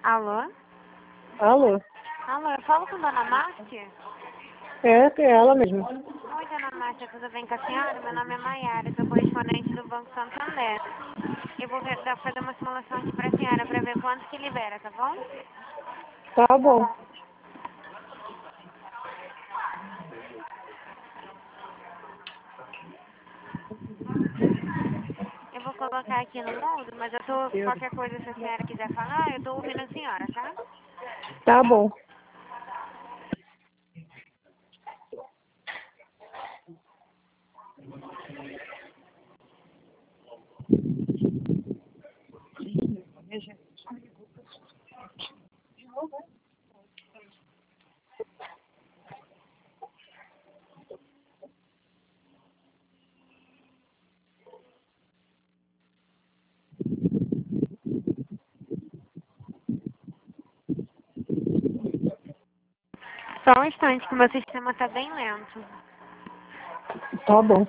Alô? Alô? Alô, eu falo com a dona Márcia? É ela mesmo. Oi, dona Márcia, tudo bem com a senhora? Meu nome é Maiara, sou correspondente do Banco Santander. Eu vou fazer uma simulação aqui pra senhora pra ver quanto que libera, tá bom? Tá bom. Eu vou colocar aqui no mudo, mas eu tô, qualquer coisa se a senhora quiser falar, eu tô ouvindo a senhora, tá? Tá bom. Só um instante, que meu sistema tá bem lento. Tá bom.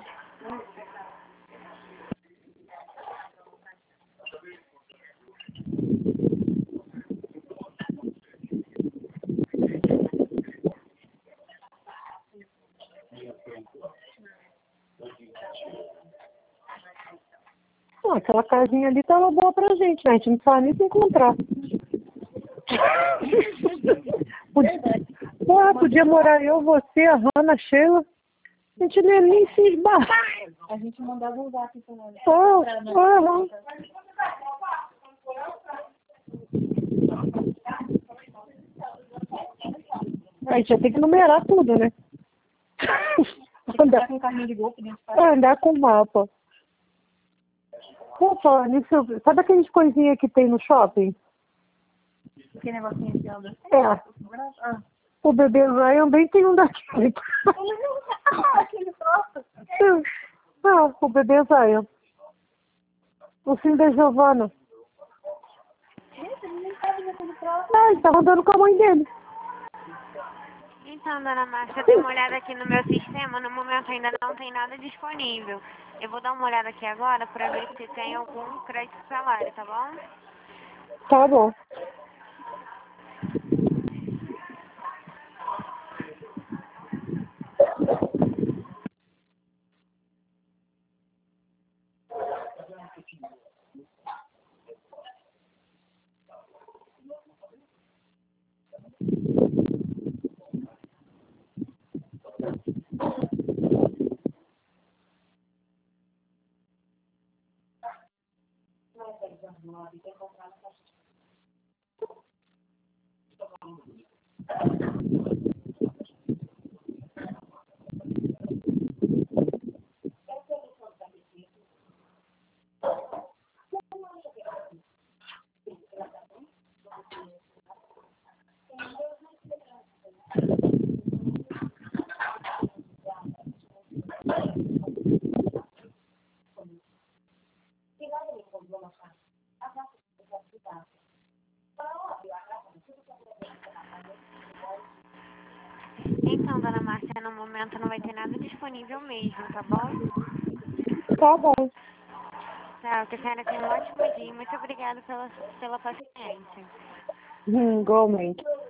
Aquela casinha ali tava boa pra gente, né? A gente não precisava nem se encontrar. Podia morar eu, você, a Hanna, a Sheila. A gente nem se esbarrar. A gente mandava um zap pra ela. A gente ia ter que numerar tudo, né? Andar com um carrinho de golfe dentro de Andar com mapa. Pô, falar nisso, sabe aquelas coisinhas que tem no shopping? aquele negocinho que anda. É. O bebê Ryan bem tem um daquele. Aquele troço. O bebê Ryan. O filho da Giovana. Gente, ele nem sabe daquele troço. Ele tava andando com a mãe dele. Então, dona Márcia, eu dei uma olhada aqui no meu sistema, no momento ainda não tem nada disponível. Eu vou dar uma olhada aqui agora pra ver se tem algum crédito salário, tá bom? Tá bom. Então, dona Márcia, no momento não vai ter nada disponível mesmo, tá bom? Tá bom. Tá, que a senhora tenha um ótimo dia. Muito obrigada pela paciência. Igualmente.